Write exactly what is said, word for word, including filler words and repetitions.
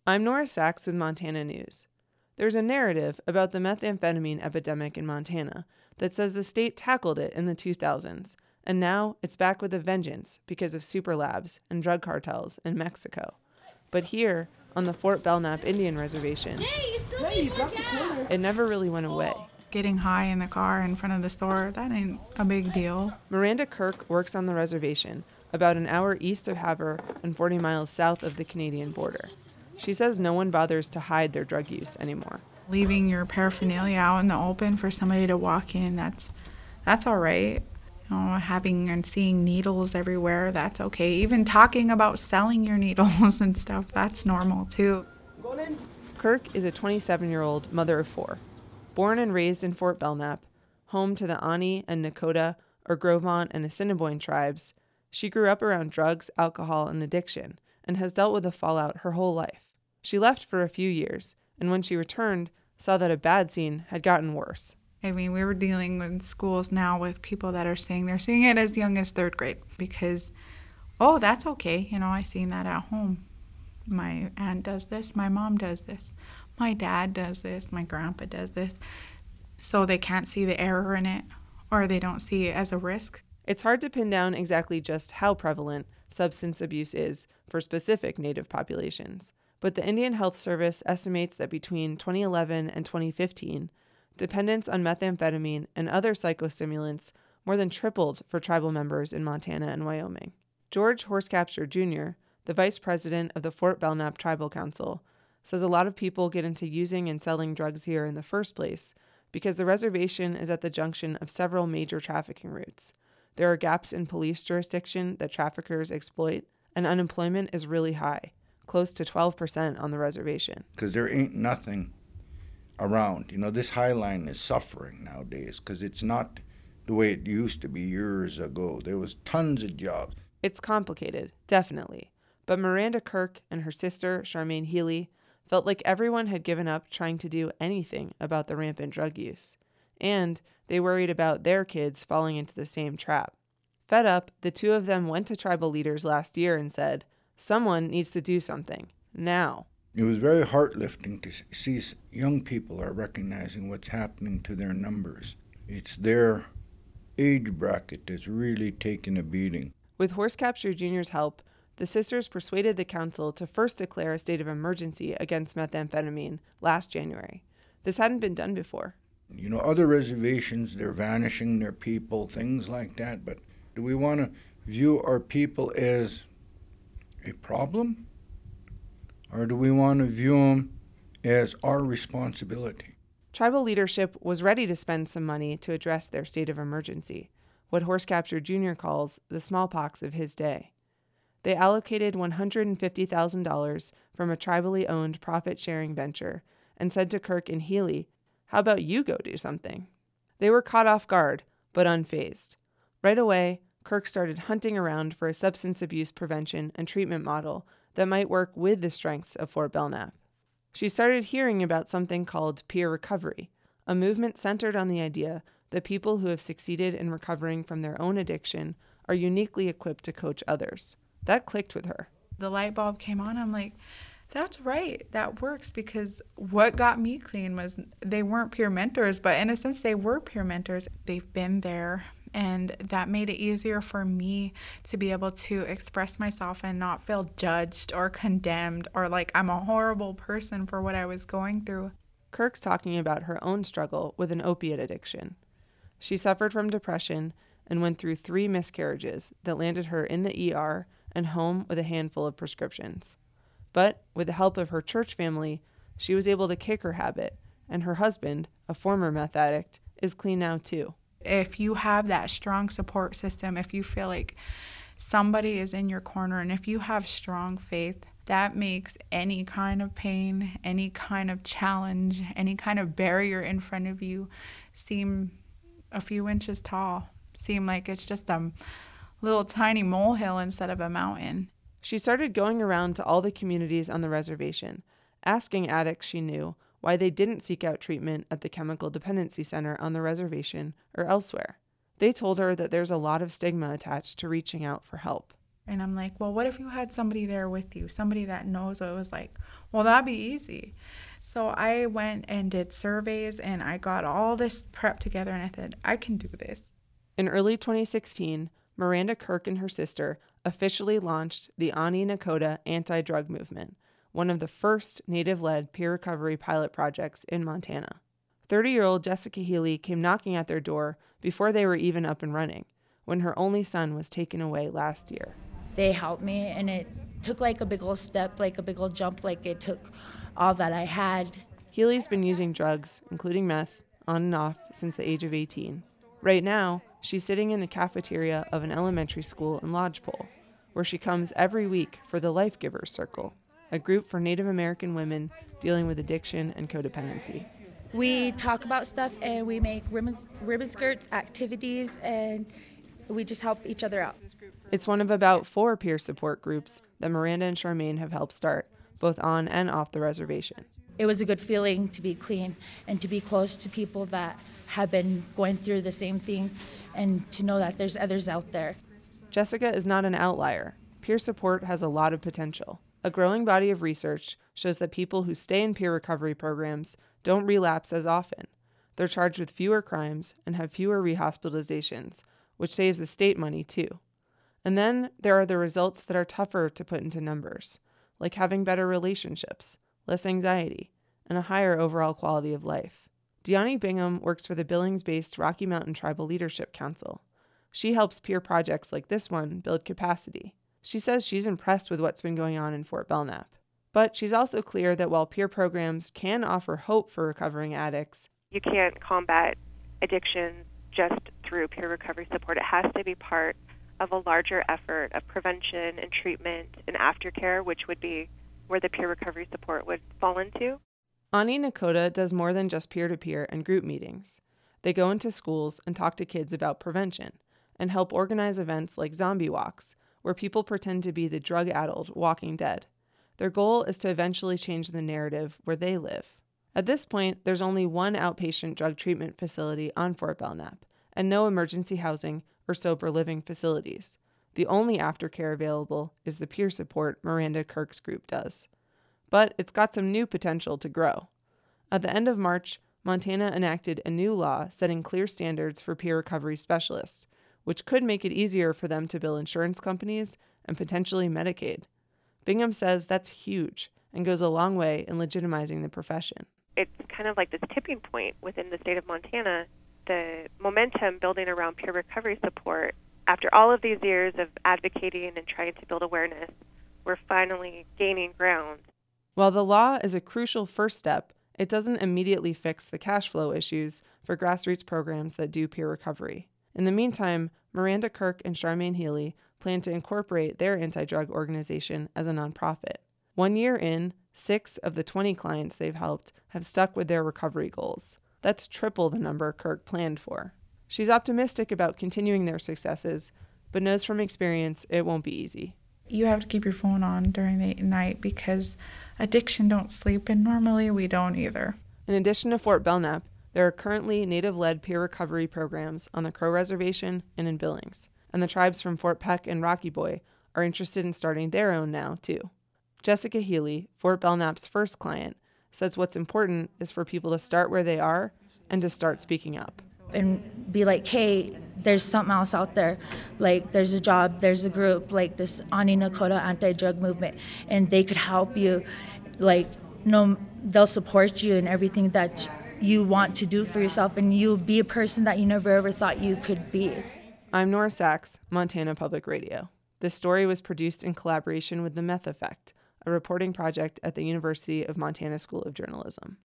I'm Nora Sachs with Montana News. There's a narrative about the methamphetamine epidemic in Montana that says the state tackled it in the two thousands, and now it's back with a vengeance because of super labs and drug cartels in Mexico. But here, on the Fort Belknap Indian Reservation, Jay, you still hey, you dropped the corner. It never really went away. Getting high in the car in front of the store, that ain't a big deal. Miranda Kirk works on the reservation, about an hour east of Havre and forty miles south of the Canadian border. She says no one bothers to hide their drug use anymore. Leaving your paraphernalia out in the open for somebody to walk in, that's that's all right. You know, having and seeing needles everywhere, that's okay. Even talking about selling your needles and stuff, that's normal too. Kirk is a twenty-seven-year-old mother of four. Born and raised in Fort Belknap, home to the Ani and Nakota, or Gros Ventre and Assiniboine tribes, she grew up around drugs, alcohol, and addiction, and has dealt with the fallout her whole life. She left for a few years, and when she returned, saw that a bad scene had gotten worse. I mean, we were dealing with schools now with people that are saying they're seeing it as young as third grade because, oh, that's okay. You know, I seen that at home. My aunt does this. My mom does this. My dad does this. My grandpa does this. So they can't see the error in it, or they don't see it as a risk. It's hard to pin down exactly just how prevalent substance abuse is for specific Native populations. But the Indian Health Service estimates that between twenty eleven and twenty fifteen, dependence on methamphetamine and other psychostimulants more than tripled for tribal members in Montana and Wyoming. George Horscapture Junior, the vice president of the Fort Belknap Tribal Council, says a lot of people get into using and selling drugs here in the first place because the reservation is at the junction of several major trafficking routes. There are gaps in police jurisdiction that traffickers exploit, and unemployment is really high, close to twelve percent on the reservation. Because there ain't nothing around. You know, this High Line is suffering nowadays because it's not the way it used to be years ago. There was tons of jobs. It's complicated, definitely. But Miranda Kirk and her sister, Charmaine Healy, felt like everyone had given up trying to do anything about the rampant drug use. And they worried about their kids falling into the same trap. Fed up, the two of them went to tribal leaders last year and said, someone needs to do something, now. It was very heart-lifting to see young people are recognizing what's happening to their numbers. It's their age bracket that's really taking a beating. With Horscapture Junior's help, the sisters persuaded the council to first declare a state of emergency against methamphetamine last January. This hadn't been done before. You know, other reservations, they're vanishing their people, things like that, but do we want to view our people as a problem? Or do we want to view them as our responsibility? Tribal leadership was ready to spend some money to address their state of emergency, what Horscapture Junior calls the smallpox of his day. They allocated one hundred fifty thousand dollars from a tribally owned profit-sharing venture and said to Kirk and Healy, how about you go do something? They were caught off guard, but unfazed. Right away, Kirk started hunting around for a substance abuse prevention and treatment model that might work with the strengths of Fort Belknap. She started hearing about something called peer recovery, a movement centered on the idea that people who have succeeded in recovering from their own addiction are uniquely equipped to coach others. That clicked with her. The light bulb came on. I'm like, that's right. That works, because what got me clean was they weren't peer mentors, but in a sense they were peer mentors. They've been there, and that made it easier for me to be able to express myself and not feel judged or condemned or like I'm a horrible person for what I was going through. Kirk's talking about her own struggle with an opiate addiction. She suffered from depression and went through three miscarriages that landed her in the E R and home with a handful of prescriptions. But with the help of her church family, she was able to kick her habit, and her husband, a former meth addict, is clean now too. If you have that strong support system, if you feel like somebody is in your corner, and if you have strong faith, that makes any kind of pain, any kind of challenge, any kind of barrier in front of you seem a few inches tall, seem like it's just a little tiny molehill instead of a mountain. She started going around to all the communities on the reservation, asking addicts she knew why they didn't seek out treatment at the Chemical Dependency Center on the reservation or elsewhere. They told her that there's a lot of stigma attached to reaching out for help. And I'm like, well, what if you had somebody there with you, somebody that knows what it was like? Well, that'd be easy. So I went and did surveys, and I got all this prep together, and I said, I can do this. In early twenty sixteen, Miranda Kirk and her sister officially launched the Ani Nakota anti-drug movement, one of the first Native-led peer recovery pilot projects in Montana. thirty-year-old Jessica Healy came knocking at their door before they were even up and running, when her only son was taken away last year. They helped me, and it took like a big old step, like a big old jump, like it took all that I had. Healy's been using drugs, including meth, on and off since the age of eighteen. Right now, she's sitting in the cafeteria of an elementary school in Lodgepole, where she comes every week for the Life Givers Circle, a group for Native American women dealing with addiction and codependency. We talk about stuff, and we make ribbon, ribbon skirts, activities, and we just help each other out. It's one of about four peer support groups that Miranda and Charmaine have helped start, both on and off the reservation. It was a good feeling to be clean and to be close to people that have been going through the same thing, and to know that there's others out there. Jessica is not an outlier. Peer support has a lot of potential. A growing body of research shows that people who stay in peer recovery programs don't relapse as often. They're charged with fewer crimes and have fewer rehospitalizations, which saves the state money too. And then there are the results that are tougher to put into numbers, like having better relationships, less anxiety, and a higher overall quality of life. Deani Bingham works for the Billings-based Rocky Mountain Tribal Leadership Council. She helps peer projects like this one build capacity. She says she's impressed with what's been going on in Fort Belknap. But she's also clear that while peer programs can offer hope for recovering addicts, you can't combat addiction just through peer recovery support. It has to be part of a larger effort of prevention and treatment and aftercare, which would be where the peer recovery support would fall into. Ani Nakota does more than just peer-to-peer and group meetings. They go into schools and talk to kids about prevention and help organize events like zombie walks, where people pretend to be the drug-addled Walking Dead. Their goal is to eventually change the narrative where they live. At this point, there's only one outpatient drug treatment facility on Fort Belknap, and no emergency housing or sober living facilities. The only aftercare available is the peer support Miranda Kirk's group does. But it's got some new potential to grow. At the end of March, Montana enacted a new law setting clear standards for peer recovery specialists, which could make it easier for them to bill insurance companies and potentially Medicaid. Bingham says that's huge and goes a long way in legitimizing the profession. It's kind of like this tipping point within the state of Montana. The momentum building around peer recovery support, after all of these years of advocating and trying to build awareness, we're finally gaining ground. While the law is a crucial first step, it doesn't immediately fix the cash flow issues for grassroots programs that do peer recovery. In the meantime, Miranda Kirk and Charmaine Healy plan to incorporate their anti-drug organization as a nonprofit. One year in, six of the twenty clients they've helped have stuck with their recovery goals. That's triple the number Kirk planned for. She's optimistic about continuing their successes, but knows from experience it won't be easy. You have to keep your phone on during the night because addiction don't sleep, and normally we don't either. In addition to Fort Belknap, there are currently Native-led peer recovery programs on the Crow Reservation and in Billings, and the tribes from Fort Peck and Rocky Boy are interested in starting their own now, too. Jessica Healy, Fort Belknap's first client, says what's important is for people to start where they are and to start speaking up. And be like, hey, there's something else out there. Like, there's a job, there's a group, like this Ani Nakota anti-drug movement, and they could help you. Like, no, they'll support you in everything that you want to do for yourself, and you'll be a person that you never ever thought you could be. I'm Nora Sachs, Montana Public Radio. This story was produced in collaboration with The Meth Effect, a reporting project at the University of Montana School of Journalism.